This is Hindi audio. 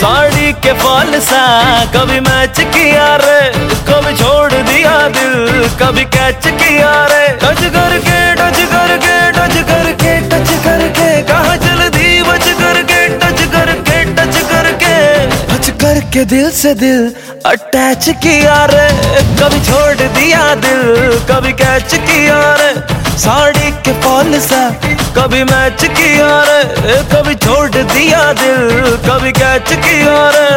साड़ी के फॉल सा कभी मैच किया रे, कभी छोड़ दिया दिल, कभी कैच किया रे। टच करके टच करके टच करके टच करके कहाँ चल दी बच करके टच करके टच करके टच करके दिल से दिल अटैच किया रे। कभी छोड़ दिया दिल, कभी कैच किया रे। साड़ी के फॉल सा कभी मैच किया रे, कभी छोड़ दिया दिल, कभी कैच किया रे।